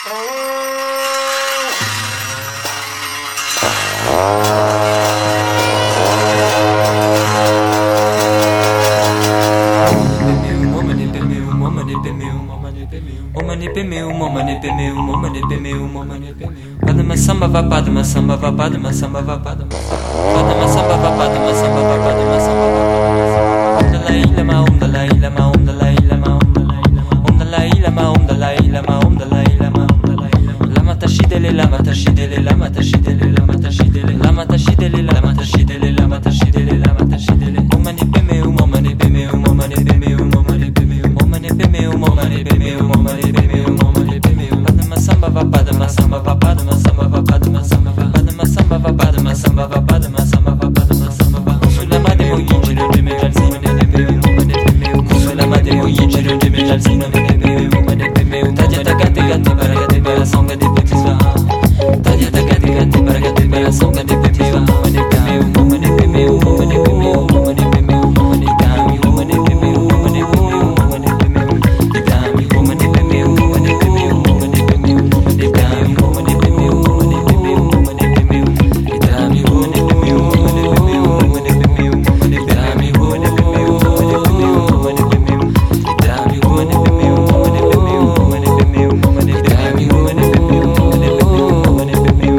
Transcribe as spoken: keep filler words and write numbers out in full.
Padma samba va padma samba va padma samba va padma padma samba va padma samba va padma samba va om dalai lama om dalai lama om dalai lama om dalai lama om dalai lama om dalai lama om dalai lama lama tashidele lama tashidele lama tashidele lama tashidele lama tashidele lama tashidele lama tashidele lama tashidele om mani peme om mani peme om mani peme om mani peme om mani peme om mani peme om mani peme om mani peme padma samba va padma samba va padma samba va padma samba va padma samba va padma samba va padma samba va padma samba va sulama de o yinjiro de me jalsina de me o mane de me sulama de o yinjiro de me jalsina de me o mane de me taja takate gante baraga de me songa de petisa taja takate gante baraga de me songa de petisa mane de me o mane de me o mane de me o mane de me o mane kami o mane de me o mane de me o mane de me kami o mane de me o mane de me o mane de me o mane kami o mane de me o mane de me o mane de me kami o mane de me o mane de me o mane de me mane kami o mane de me o mane de me o mane de me kami o mane de me o mane de me o mane de me mane kami o mane de me o mane de me mane de me